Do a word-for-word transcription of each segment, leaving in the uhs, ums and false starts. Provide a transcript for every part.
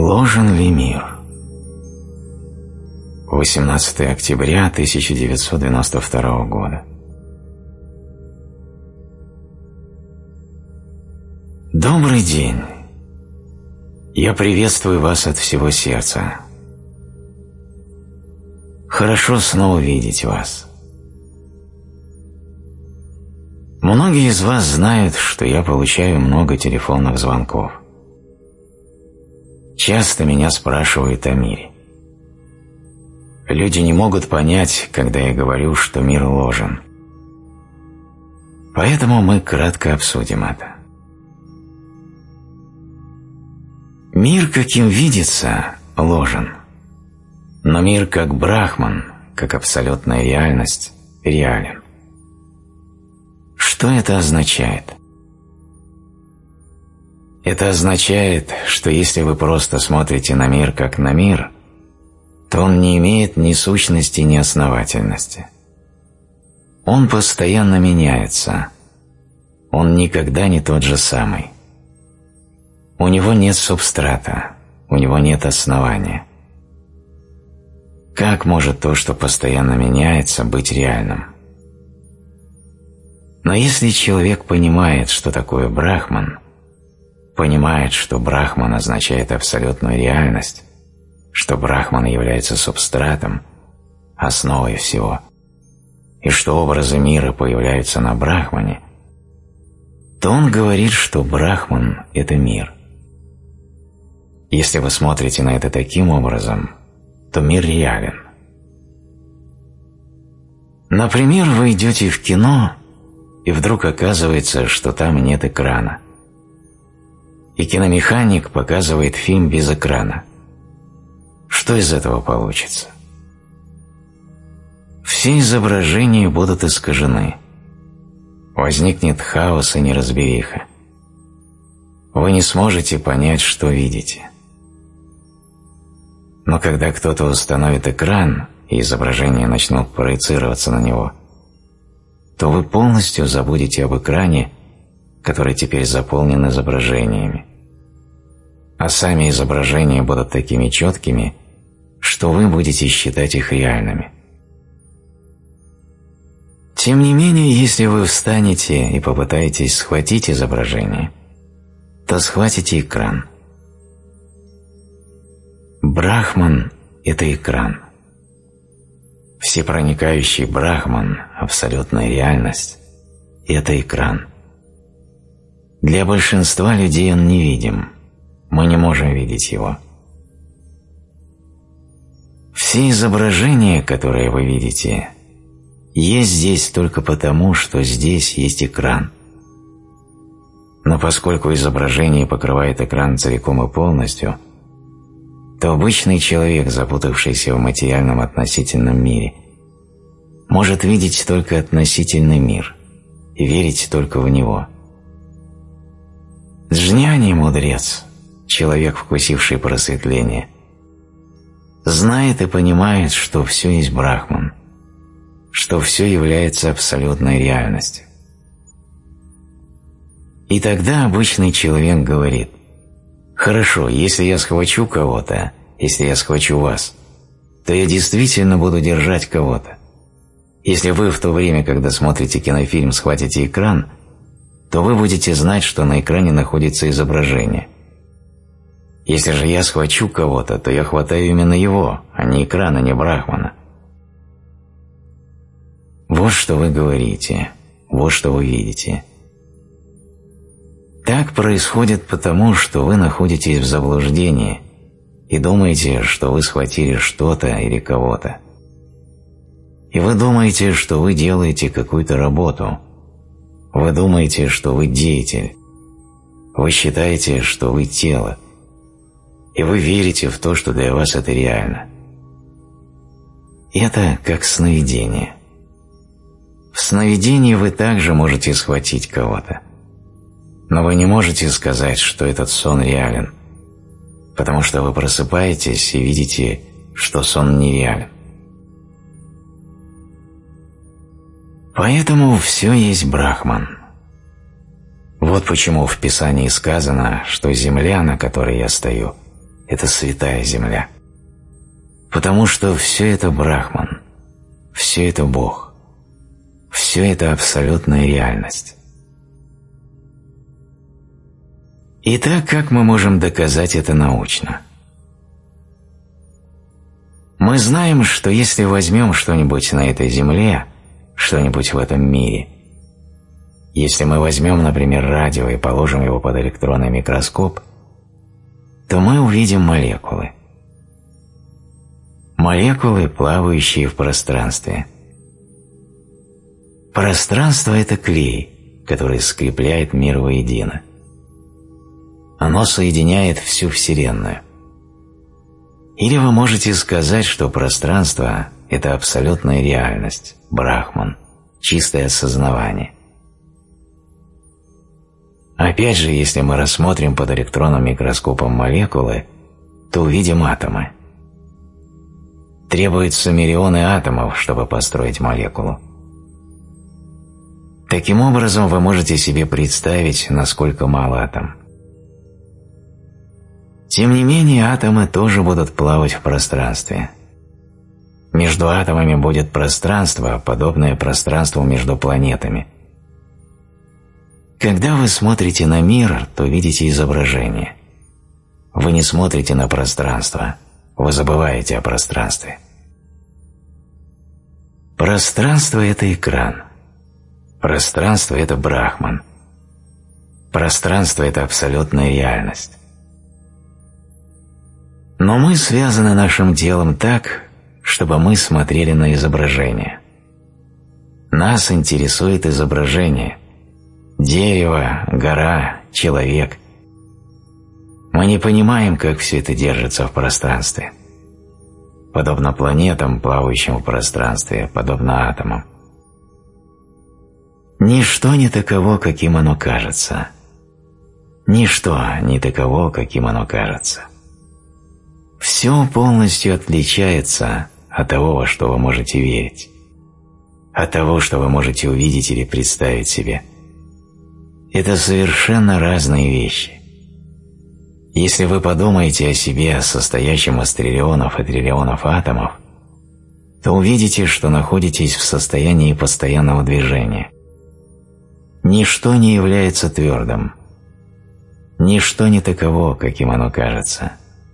Ложен ли мир? восемнадцатое октября тысяча девятьсот девяносто второго года. Добрый день. Я приветствую вас от всего сердца. Хорошо снова видеть вас. Многие из вас знают, что я получаю много телефонных звонков. Часто меня спрашивают о мире. Люди не могут понять, когда я говорю, что мир ложен. Поэтому мы кратко обсудим это. Мир, каким видится, ложен. Но мир как Брахман, как абсолютная реальность, реален. Что это означает? Это означает, что если вы просто смотрите на мир как на мир, то он не имеет ни сущности, ни основательности. Он постоянно меняется. Он никогда не тот же самый. У него нет субстрата, у него нет основания. Как может то, что постоянно меняется, быть реальным? Но если человек понимает, что такое Брахман, понимает, что Брахман означает абсолютную реальность, что Брахман является субстратом, основой всего, и что образы мира появляются на Брахмане, то он говорит, что Брахман – это мир. Если вы смотрите на это таким образом, то мир реален. Например, вы идете в кино, и вдруг оказывается, что там нет экрана. И киномеханик показывает фильм без экрана. Что из этого получится? Все изображения будут искажены. Возникнет хаос и неразбериха. Вы не сможете понять, что видите. Но когда кто-то установит экран, и изображения начнут проецироваться на него, то вы полностью забудете об экране, который теперь заполнен изображениями. А сами изображения будут такими четкими, что вы будете считать их реальными. Тем не менее, если вы встанете и попытаетесь схватить изображение, то схватите экран. Брахман – это экран. Всепроникающий Брахман, абсолютная реальность – это экран. Для большинства людей он невидим. Мы не можем видеть его. Все изображения, которые вы видите, есть здесь только потому, что здесь есть экран. Но поскольку изображение покрывает экран целиком и полностью, то обычный человек, запутавшийся в материальном относительном мире, может видеть только относительный мир и верить только в него. Джняни, мудрец, человек, вкусивший просветление, знает и понимает, что все есть Брахман, что все является абсолютной реальностью. И тогда обычный человек говорит: «Хорошо, если я схвачу кого-то, если я схвачу вас, то я действительно буду держать кого-то. Если вы в то время, когда смотрите кинофильм, схватите экран, то вы будете знать, что на экране находится изображение. Если же я схвачу кого-то, то я хватаю именно его, а не экрана, не Брахмана». Вот что вы говорите, вот что вы видите. Так происходит потому, что вы находитесь в заблуждении и думаете, что вы схватили что-то или кого-то. И вы думаете, что вы делаете какую-то работу. Вы думаете, что вы деятель. Вы считаете, что вы тело. И вы верите в то, что для вас это реально. Это как сновидение. В сновидении вы также можете схватить кого-то. Но вы не можете сказать, что этот сон реален, потому что вы просыпаетесь и видите, что сон нереален. Поэтому все есть Брахман. Вот почему в Писании сказано, что земля, на которой я стою, – это святая земля. Потому что все это Брахман, все это Бог, все это абсолютная реальность. Итак, как мы можем доказать это научно? Мы знаем, что если возьмем что-нибудь на этой земле, что-нибудь в этом мире, если мы возьмем, например, радио и положим его под электронный микроскоп, то мы увидим молекулы. Молекулы, плавающие в пространстве. Пространство – это клей, который скрепляет мир воедино. Оно соединяет всю Вселенную. Или вы можете сказать, что пространство – это абсолютная реальность, Брахман, чистое осознавание. Опять же, если мы рассмотрим под электронным микроскопом молекулы, то увидим атомы. Требуются миллионы атомов, чтобы построить молекулу. Таким образом, вы можете себе представить, насколько мал атом. Тем не менее, атомы тоже будут плавать в пространстве. Между атомами будет пространство, подобное пространству между планетами. Когда вы смотрите на мир, то видите изображение. Вы не смотрите на пространство, вы забываете о пространстве. Пространство – это экран. Пространство – это Брахман. Пространство – это абсолютная реальность. Но мы связаны нашим телом так, чтобы мы смотрели на изображение. Нас интересует изображение. Дерево, гора, человек. Мы не понимаем, как все это держится в пространстве. Подобно планетам, плавающим в пространстве, подобно атомам. Ничто не таково, каким оно кажется. Ничто не таково, каким оно кажется. Все полностью отличается от того, во что вы можете верить, от того, что вы можете увидеть или представить себе. Это совершенно разные вещи. Если вы подумаете о себе, состоящем из триллионов и триллионов атомов, то увидите, что находитесь в состоянии постоянного движения. Ничто не является твердым. Ничто не таково, каким оно кажется.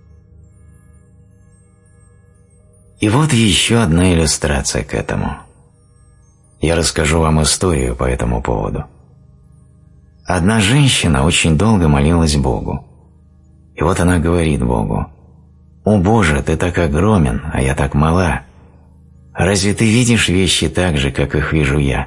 И вот еще одна иллюстрация к этому. Я расскажу вам историю по этому поводу. Одна женщина очень долго молилась Богу. И вот она говорит Богу: «О Боже, Ты так огромен, а я так мала. Разве Ты видишь вещи так же, как их вижу я?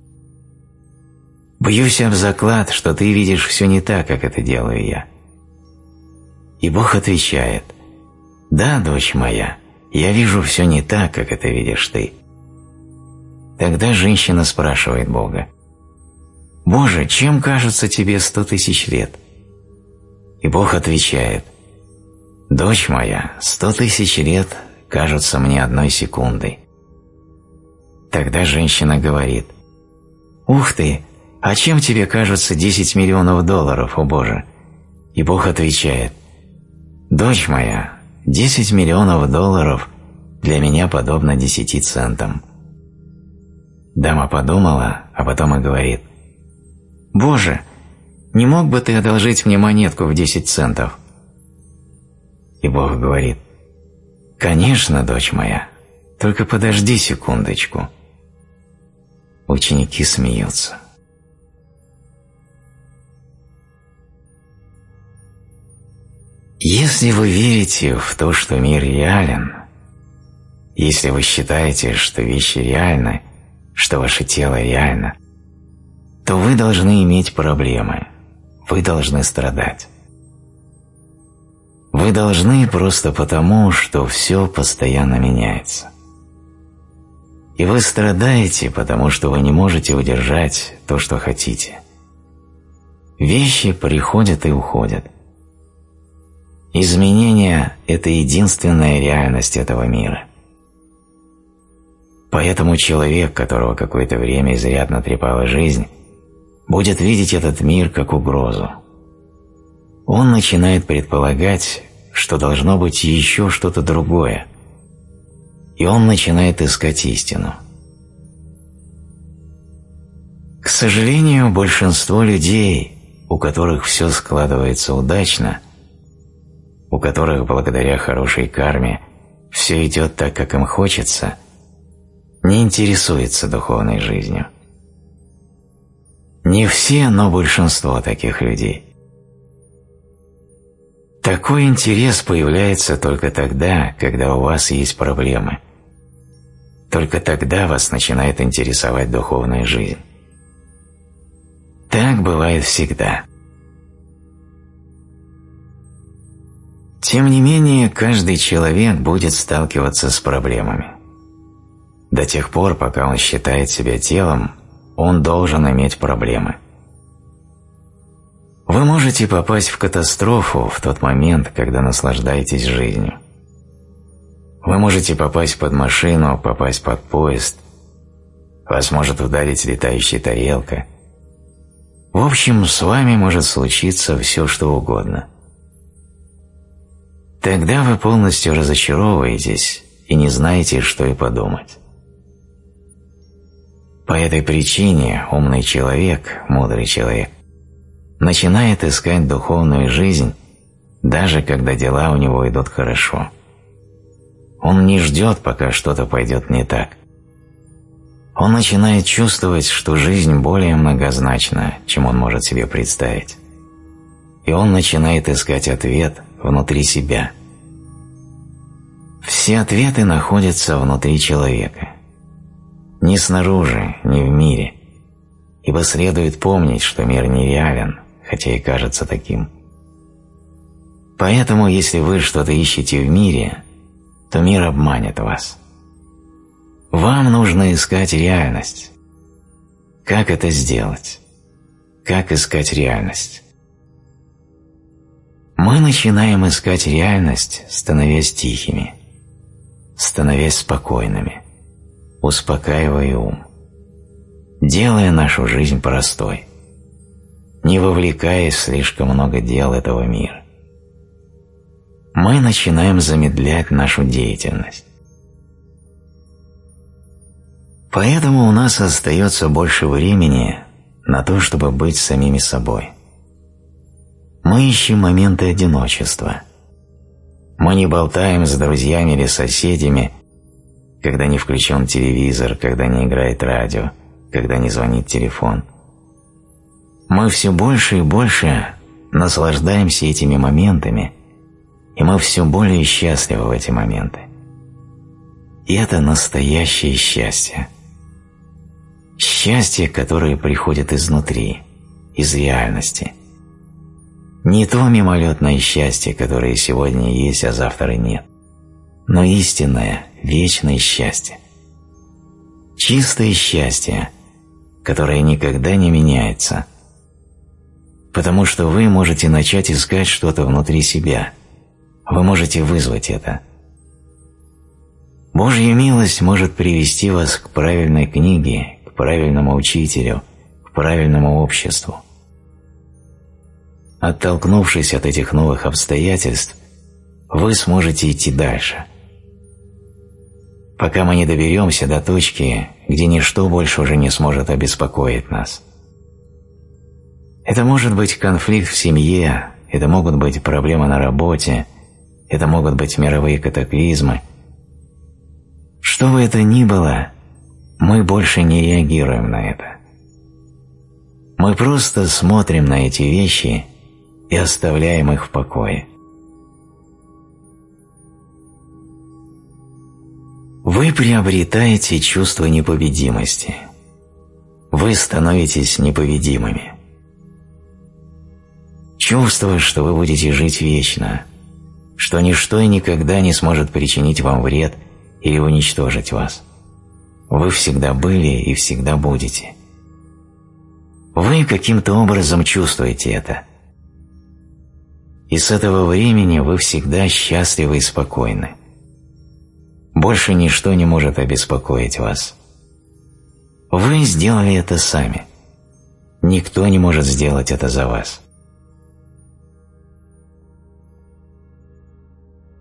Бьюсь об заклад, что Ты видишь все не так, как это делаю я». И Бог отвечает: «Да, дочь моя, я вижу все не так, как это видишь ты». Тогда женщина спрашивает Бога: «Боже, чем кажутся тебе сто тысяч лет?» И Бог отвечает: «Дочь моя, сто тысяч лет кажутся мне одной секундой». Тогда женщина говорит: «Ух ты, а чем тебе кажутся десять миллионов долларов, о Боже?» И Бог отвечает: «Дочь моя, десять миллионов долларов для меня подобно десяти центам». Дама подумала, а потом и говорит: «Боже, не мог бы ты одолжить мне монетку в десять центов?» И Бог говорит: «Конечно, дочь моя, только подожди секундочку». Ученики смеются. Если вы верите в то, что мир реален, если вы считаете, что вещи реальны, что ваше тело реально, то вы должны иметь проблемы, вы должны страдать. Вы должны просто потому, что все постоянно меняется. И вы страдаете, потому что вы не можете удержать то, что хотите. Вещи приходят и уходят. Изменения – это единственная реальность этого мира. Поэтому человек, которого какое-то время изрядно трепала жизнь, будет видеть этот мир как угрозу. Он начинает предполагать, что должно быть еще что-то другое, и он начинает искать истину. К сожалению, большинство людей, у которых все складывается удачно, у которых благодаря хорошей карме все идет так, как им хочется, не интересуется духовной жизнью. Не все, но большинство таких людей. Такой интерес появляется только тогда, когда у вас есть проблемы. Только тогда вас начинает интересовать духовная жизнь. Так бывает всегда. Тем не менее, каждый человек будет сталкиваться с проблемами. До тех пор, пока он считает себя телом, он должен иметь проблемы. Вы можете попасть в катастрофу в тот момент, когда наслаждаетесь жизнью. Вы можете попасть под машину, попасть под поезд. Вас может ударить летающая тарелка. В общем, с вами может случиться все, что угодно. Тогда вы полностью разочаровываетесь и не знаете, что и подумать. По этой причине умный человек, мудрый человек, начинает искать духовную жизнь, даже когда дела у него идут хорошо. Он не ждет, пока что-то пойдет не так. Он начинает чувствовать, что жизнь более многозначна, чем он может себе представить. И он начинает искать ответ внутри себя. Все ответы находятся внутри человека. Не снаружи, не в мире. Ибо следует помнить, что мир нереален, хотя и кажется таким. Поэтому, если вы что-то ищете в мире, то мир обманет вас. Вам нужно искать реальность. Как это сделать? Как искать реальность? Мы начинаем искать реальность, становясь тихими, становясь спокойными, успокаивая ум, делая нашу жизнь простой, не вовлекаясь в слишком много дел этого мира. Мы начинаем замедлять нашу деятельность. Поэтому у нас остается больше времени на то, чтобы быть самими собой. Мы ищем моменты одиночества. Мы не болтаем с друзьями или соседями, когда не включен телевизор, когда не играет радио, когда не звонит телефон. Мы все больше и больше наслаждаемся этими моментами, и мы все более счастливы в эти моменты. И это настоящее счастье. Счастье, которое приходит изнутри, из реальности. Не то мимолетное счастье, которое сегодня есть, а завтра нет, но истинное, вечное счастье. Чистое счастье, которое никогда не меняется, потому что вы можете начать искать что-то внутри себя, вы можете вызвать это. Божья милость может привести вас к правильной книге, к правильному учителю, к правильному обществу. Оттолкнувшись от этих новых обстоятельств, вы сможете идти дальше. Пока мы не доберемся до точки, где ничто больше уже не сможет обеспокоить нас. Это может быть конфликт в семье, это могут быть проблемы на работе, это могут быть мировые катаклизмы. Что бы это ни было, мы больше не реагируем на это. Мы просто смотрим на эти вещи и оставляем их в покое. Вы приобретаете чувство непобедимости. Вы становитесь непобедимыми. Чувство, что вы будете жить вечно, что ничто и никогда не сможет причинить вам вред или уничтожить вас. Вы всегда были и всегда будете. Вы каким-то образом чувствуете это. И с этого времени вы всегда счастливы и спокойны. Больше ничто не может обеспокоить вас. Вы сделали это сами. Никто не может сделать это за вас.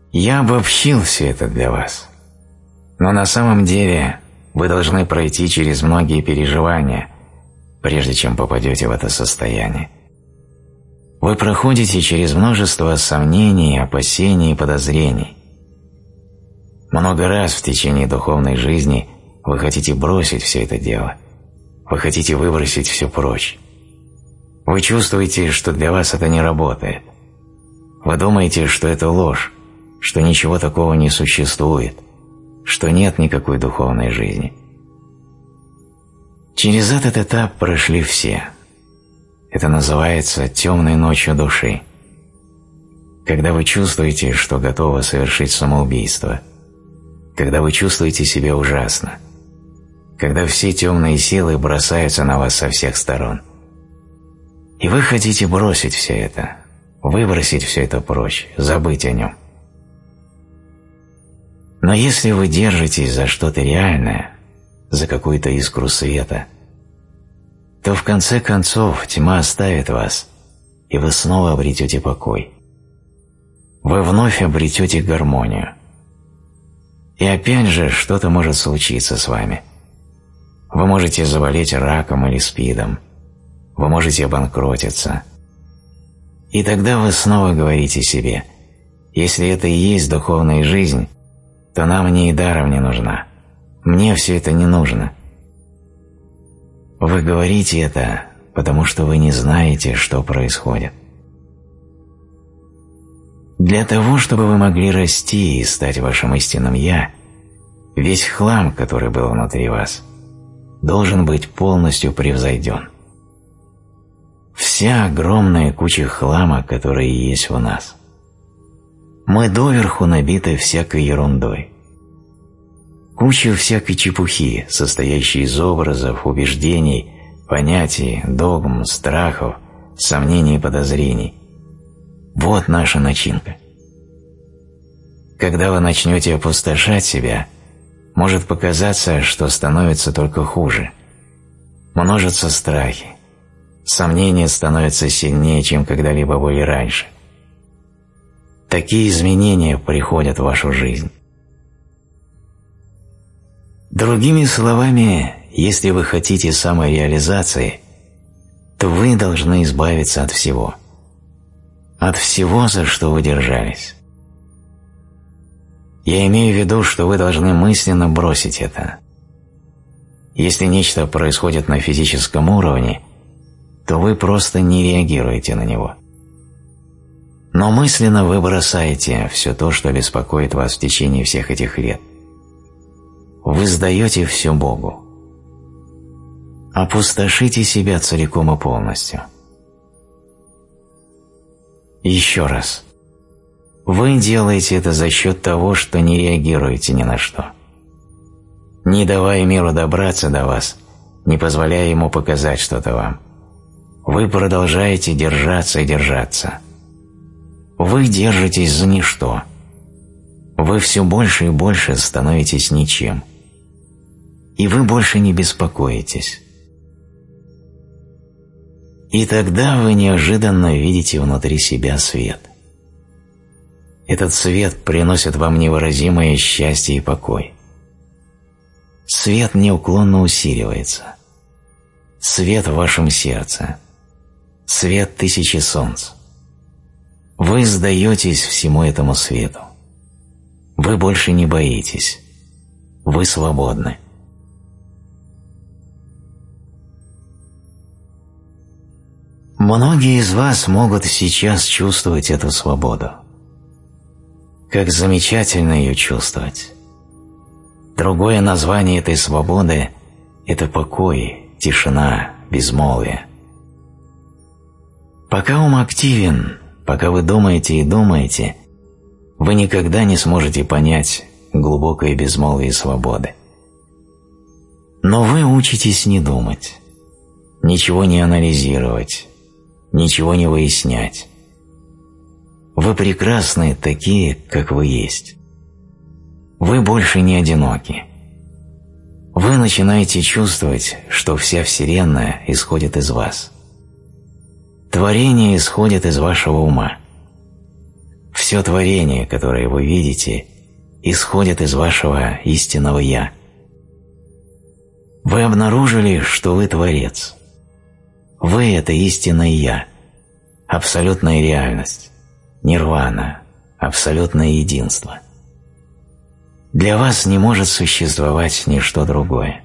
Я обобщил все это для вас. Но на самом деле вы должны пройти через многие переживания, прежде чем попадете в это состояние. Вы проходите через множество сомнений, опасений и подозрений. Много раз в течение духовной жизни вы хотите бросить все это дело. Вы хотите выбросить все прочь. Вы чувствуете, что для вас это не работает. Вы думаете, что это ложь, что ничего такого не существует, что нет никакой духовной жизни. Через этот этап прошли все. Это называется темной ночью души. Когда вы чувствуете, что готовы совершить самоубийство, когда вы чувствуете себя ужасно, когда все темные силы бросаются на вас со всех сторон. И вы хотите бросить все это, выбросить все это прочь, забыть о нем. Но если вы держитесь за что-то реальное, за какую-то искру света, то в конце концов тьма оставит вас, и вы снова обретете покой. Вы вновь обретете гармонию. И опять же что-то может случиться с вами. Вы можете заболеть раком или спидом. Вы можете обанкротиться. И тогда вы снова говорите себе: если это и есть духовная жизнь, то она мне и даром не нужна. Мне все это не нужно. Вы говорите это, потому что вы не знаете, что происходит. Для того, чтобы вы могли расти и стать вашим истинным «Я», весь хлам, который был внутри вас, должен быть полностью превзойден. Вся огромная куча хлама, которая есть в нас. Мы доверху набиты всякой ерундой. Куча всякой чепухи, состоящей из образов, убеждений, понятий, догм, страхов, сомнений и подозрений. Вот наша начинка. Когда вы начнете опустошать себя, может показаться, что становится только хуже. Множатся страхи. Сомнения становятся сильнее, чем когда-либо были раньше. Такие изменения приходят в вашу жизнь. Другими словами, если вы хотите самореализации, то вы должны избавиться от всего. От всего, за что вы держались. Я имею в виду, что вы должны мысленно бросить это. Если нечто происходит на физическом уровне, то вы просто не реагируете на него. Но мысленно вы бросаете все то, что беспокоит вас в течение всех этих лет. Вы сдаете все Богу. Опустошите себя целиком и полностью. Еще раз. Вы делаете это за счет того, что не реагируете ни на что. Не давая миру добраться до вас, не позволяя ему показать что-то вам, вы продолжаете держаться и держаться. Вы держитесь за ничто. Вы все больше и больше становитесь ничем. И вы больше не беспокоитесь. И тогда вы неожиданно видите внутри себя свет. Этот свет приносит вам невыразимое счастье и покой. Свет неуклонно усиливается. Свет в вашем сердце. Свет тысячи солнц. Вы сдаетесь всему этому свету. Вы больше не боитесь. Вы свободны. Многие из вас могут сейчас чувствовать эту свободу. Как замечательно ее чувствовать. Другое название этой свободы – это покой, тишина, безмолвие. Пока ум активен, пока вы думаете и думаете, вы никогда не сможете понять глубокое безмолвие свободы. Но вы учитесь не думать, ничего не анализировать, ничего не выяснять. Вы прекрасны такие, как вы есть. Вы больше не одиноки. Вы начинаете чувствовать, что вся Вселенная исходит из вас. Творение исходит из вашего ума. Все творение, которое вы видите, исходит из вашего истинного «Я». Вы обнаружили, что вы Творец. Вы – это истинное «Я», абсолютная реальность, нирвана, абсолютное единство. Для вас не может существовать ничто другое.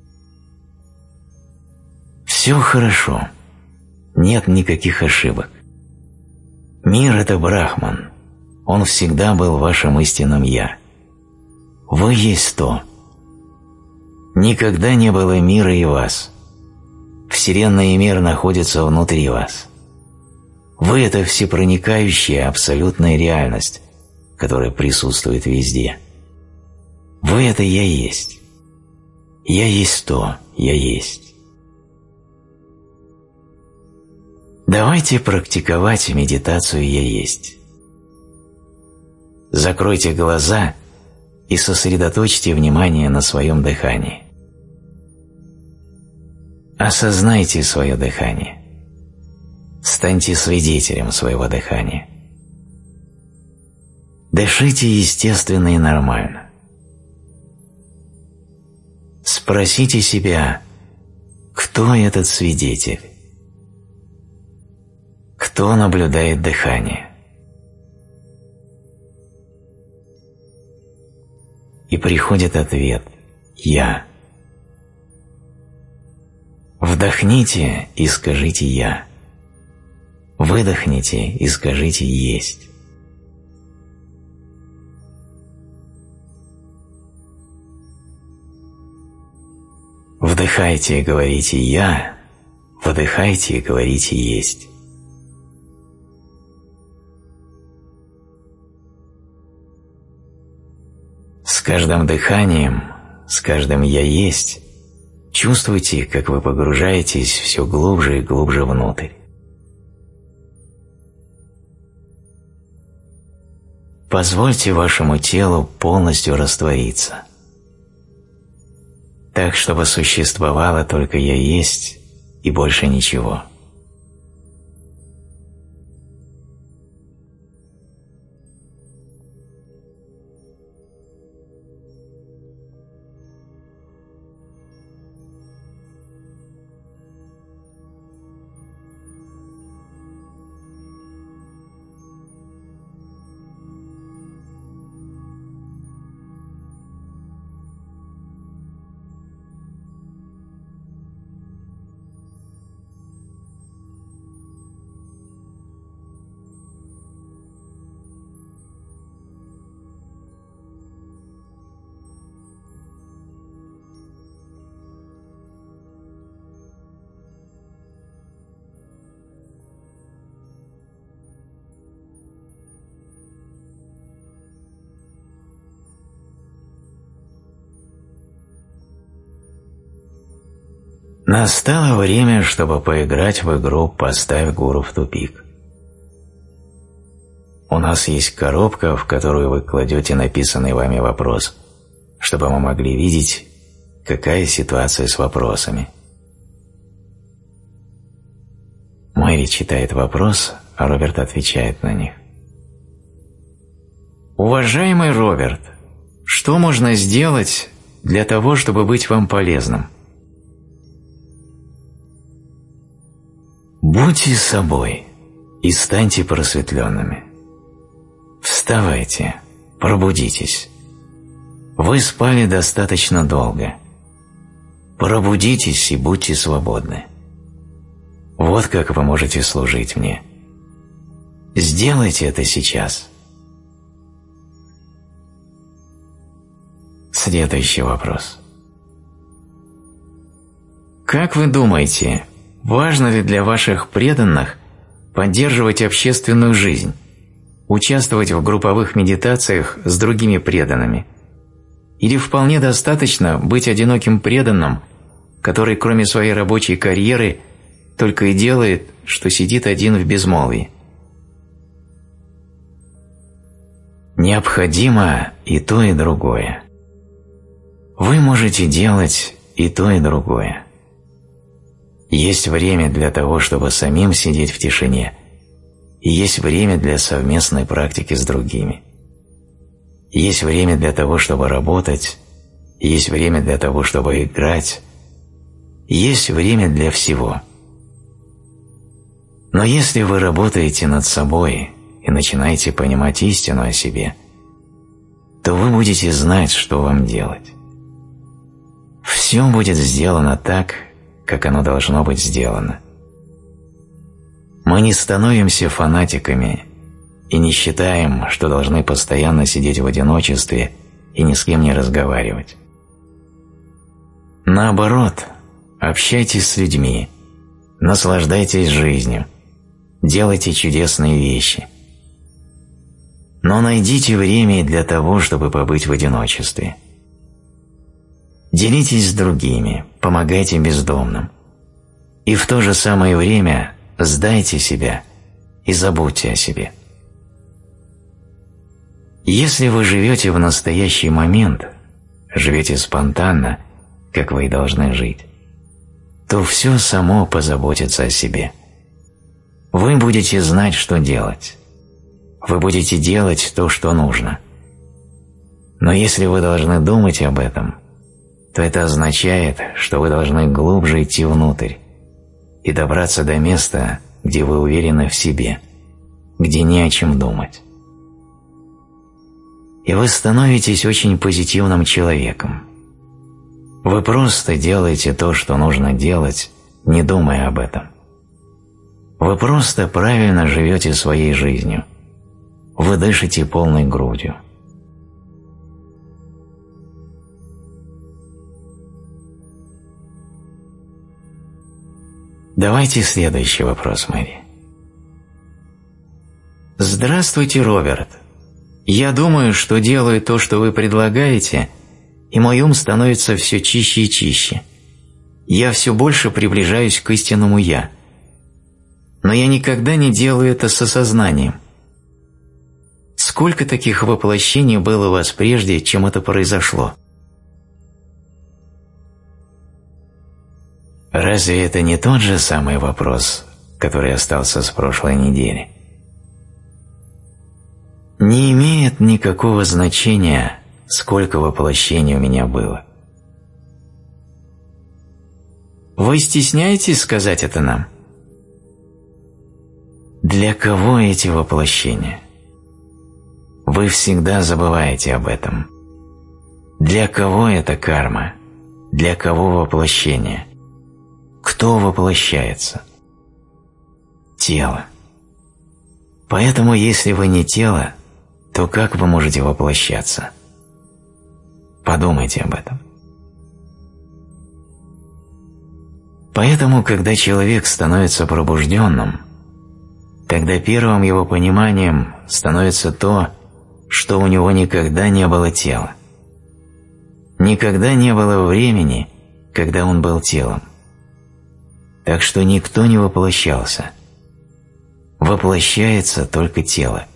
Все хорошо, нет никаких ошибок. Мир – это Брахман, он всегда был вашим истинным «Я». Вы есть то. Никогда не было мира и вас. Вселенная и мир находятся внутри вас. Вы – это всепроникающая абсолютная реальность, которая присутствует везде. Вы – это «Я есть». Я есть то, Я есть. Давайте практиковать медитацию «Я есть». Закройте глаза и сосредоточьте внимание на своем дыхании. Осознайте свое дыхание. Станьте свидетелем своего дыхания. Дышите естественно и нормально. Спросите себя, кто этот свидетель? Кто наблюдает дыхание? И приходит ответ «Я». Вдохните и скажите «Я». Выдохните и скажите «Есть». Вдыхайте и говорите «Я», выдыхайте и говорите «Есть». С каждым дыханием, с каждым «Я есть» чувствуйте, как вы погружаетесь все глубже и глубже внутрь. Позвольте вашему телу полностью раствориться, так, чтобы существовало только «Я есть» и больше ничего. Настало время, чтобы поиграть в игру «Поставь гуру в тупик». У нас есть коробка, в которую вы кладете написанный вами вопрос, чтобы мы могли видеть, какая ситуация с вопросами. Мэри читает вопрос, а Роберт отвечает на них. Уважаемый Роберт, что можно сделать для того, чтобы быть вам полезным? Будьте собой и станьте просветленными. Вставайте, пробудитесь. Вы спали достаточно долго. Пробудитесь и будьте свободны. Вот как вы можете служить мне. Сделайте это сейчас. Следующий вопрос. Как вы думаете, важно ли для ваших преданных поддерживать общественную жизнь, участвовать в групповых медитациях с другими преданными? Или вполне достаточно быть одиноким преданным, который кроме своей рабочей карьеры только и делает, что сидит один в безмолвии? Необходимо и то, и другое. Вы можете делать и то, и другое. Есть время для того, чтобы самим сидеть в тишине, и есть время для совместной практики с другими. Есть время для того, чтобы работать, есть время для того, чтобы играть, есть время для всего. Но если вы работаете над собой и начинаете понимать истину о себе, то вы будете знать, что вам делать. Все будет сделано так, как оно должно быть сделано. Мы не становимся фанатиками и не считаем, что должны постоянно сидеть в одиночестве и ни с кем не разговаривать. Наоборот, общайтесь с людьми, наслаждайтесь жизнью, делайте чудесные вещи. Но найдите время и для того, чтобы побыть в одиночестве. Делитесь с другими, помогайте бездомным. И в то же самое время сдайте себя и забудьте о себе. Если вы живете в настоящий момент, живете спонтанно, как вы и должны жить, то все само позаботится о себе. Вы будете знать, что делать. Вы будете делать то, что нужно. Но если вы должны думать об этом, то это означает, что вы должны глубже идти внутрь и добраться до места, где вы уверены в себе, где не о чем думать. И вы становитесь очень позитивным человеком. Вы просто делаете то, что нужно делать, не думая об этом. Вы просто правильно живете своей жизнью. Вы дышите полной грудью. Давайте следующий вопрос, Мэри. Здравствуйте, Роберт. Я думаю, что делаю то, что вы предлагаете, и мой ум становится все чище и чище. Я все больше приближаюсь к истинному «я». Но я никогда не делаю это с осознанием. Сколько таких воплощений было у вас прежде, чем это произошло? Разве это не тот же самый вопрос, который остался с прошлой недели? Не имеет никакого значения, сколько воплощений у меня было. Вы стесняетесь сказать это нам? Для кого эти воплощения? Вы всегда забываете об этом. Для кого это карма? Для кого воплощение? Кто воплощается? Тело. Поэтому, если вы не тело, то как вы можете воплощаться? Подумайте об этом. Поэтому, когда человек становится пробужденным, тогда первым его пониманием становится то, что у него никогда не было тела. Никогда не было времени, когда он был телом. Так что никто не воплощался. Воплощается только тело.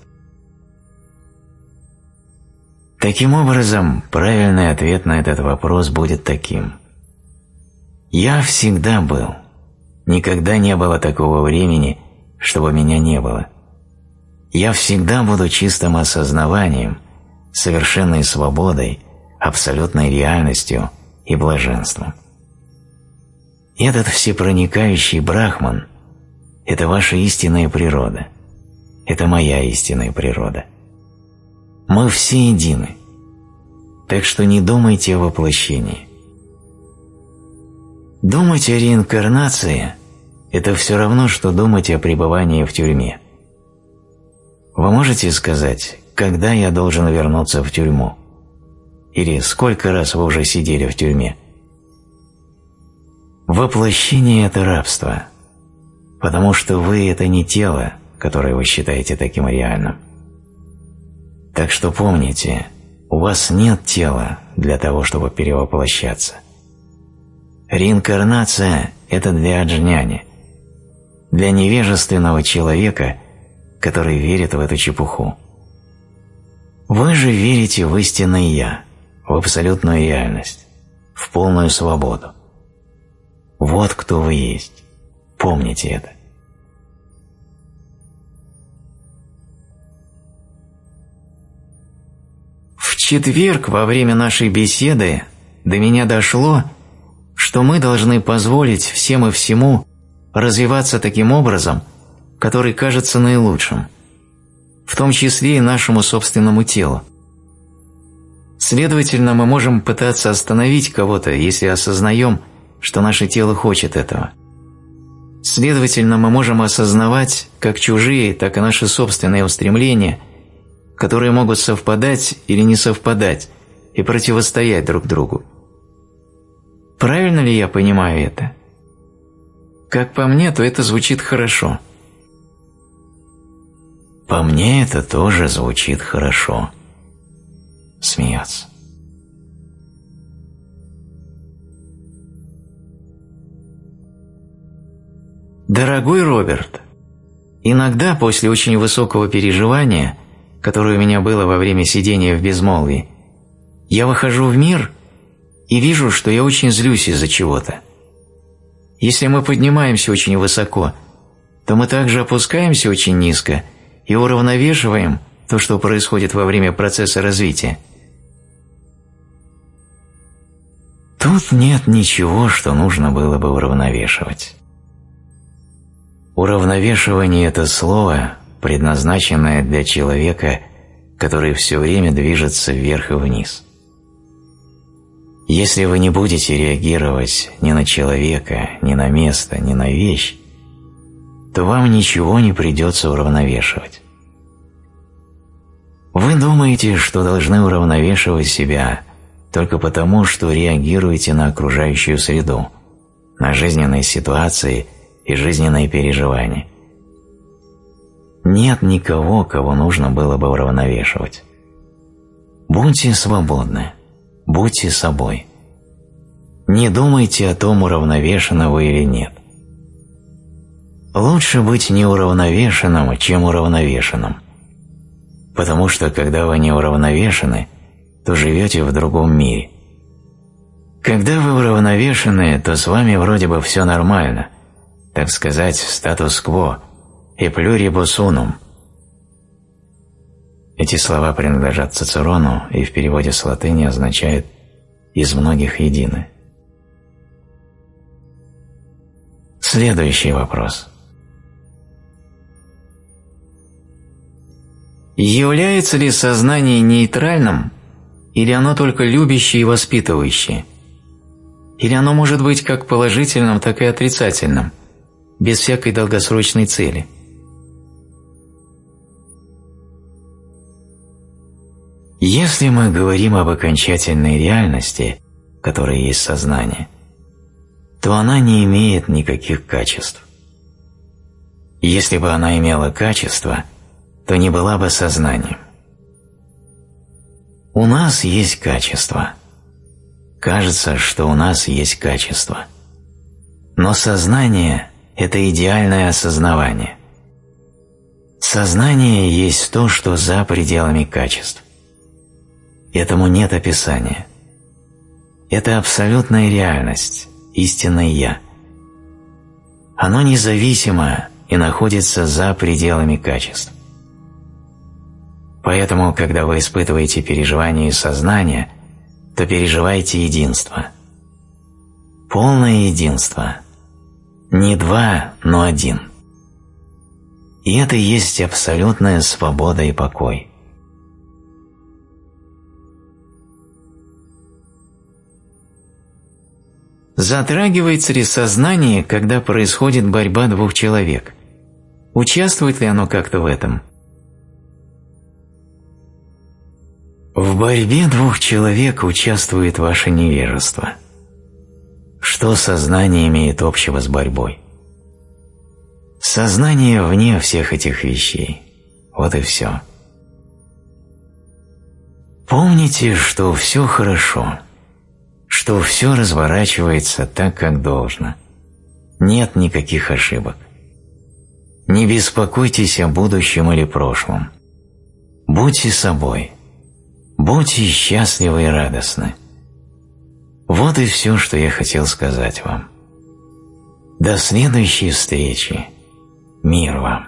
Таким образом, правильный ответ на этот вопрос будет таким. Я всегда был. Никогда не было такого времени, чтобы меня не было. Я всегда буду чистым осознаванием, совершенной свободой, абсолютной реальностью и блаженством. Этот всепроникающий Брахман – это ваша истинная природа. Это моя истинная природа. Мы все едины. Так что не думайте о воплощении. Думать о реинкарнации – это все равно, что думать о пребывании в тюрьме. Вы можете сказать, когда я должен вернуться в тюрьму? Или сколько раз вы уже сидели в тюрьме? Воплощение – это рабство, потому что вы – это не тело, которое вы считаете таким реальным. Так что помните, у вас нет тела для того, чтобы перевоплощаться. Реинкарнация – это для аджняни, для невежественного человека, который верит в эту чепуху. Вы же верите в истинное «Я», в абсолютную реальность, в полную свободу. Вот кто вы есть. Помните это. четверг во время нашей беседы до меня дошло, что мы должны позволить всем и всему развиваться таким образом, который кажется наилучшим, в том числе и нашему собственному телу. Следовательно, мы можем пытаться остановить кого-то, если осознаем, что наше тело хочет этого. Следовательно, мы можем осознавать как чужие, так и наши собственные устремления, которые могут совпадать или не совпадать и противостоять друг другу. Правильно ли я понимаю это? Как по мне, то это звучит хорошо. По мне это тоже звучит хорошо. Смеяться. Дорогой Роберт, иногда после очень высокого переживания, которое у меня было во время сидения в безмолвии, я выхожу в мир и вижу, что я очень злюсь из-за чего-то. Если мы поднимаемся очень высоко, то мы также опускаемся очень низко и уравновешиваем то, что происходит во время процесса развития. Тут нет ничего, что нужно было бы уравновешивать. Уравновешивание – это слово, предназначенное для человека, который все время движется вверх и вниз. Если вы не будете реагировать ни на человека, ни на место, ни на вещь, то вам ничего не придется уравновешивать. Вы думаете, что должны уравновешивать себя только потому, что реагируете на окружающую среду, на жизненные ситуации и жизненные переживания. Нет никого, кого нужно было бы уравновешивать. Будьте свободны, будьте собой. Не думайте о том, уравновешены вы или нет. Лучше быть неуравновешенным, чем уравновешенным. Потому что, когда вы не уравновешены, то живете в другом мире. Когда вы уравновешены, то с вами вроде бы все нормально, так сказать, статус-кво, e pluribus unum. Эти слова принадлежат Цицерону и в переводе с латыни означают «из многих едины». Следующий вопрос. Является ли сознание нейтральным, или оно только любящее и воспитывающее? Или оно может быть как положительным, так и отрицательным, без всякой долгосрочной цели? Если мы говорим об окончательной реальности, которая есть сознание, то она не имеет никаких качеств. Если бы она имела качества, то не была бы сознанием. У нас есть качества. Кажется, что у нас есть качества. Но сознание – это идеальное осознавание. Сознание есть то, что за пределами качеств. Этому нет описания. Это абсолютная реальность, истинное «Я». Оно независимо и находится за пределами качеств. Поэтому, когда вы испытываете переживание сознания, то переживайте единство. Полное единство. Не два, но один. И это и есть абсолютная свобода и покой. Затрагивается ли сознание, когда происходит борьба двух человек? Участвует ли оно как-то в этом? В борьбе двух человек участвует ваше невежество. Что сознание имеет общего с борьбой? Сознание вне всех этих вещей. Вот и все. Помните, что все хорошо, что все разворачивается так, как должно. Нет никаких ошибок. Не беспокойтесь о будущем или прошлом. Будьте собой. Будьте счастливы и радостны. Вот и все, что я хотел сказать вам. До следующей встречи. Мир вам.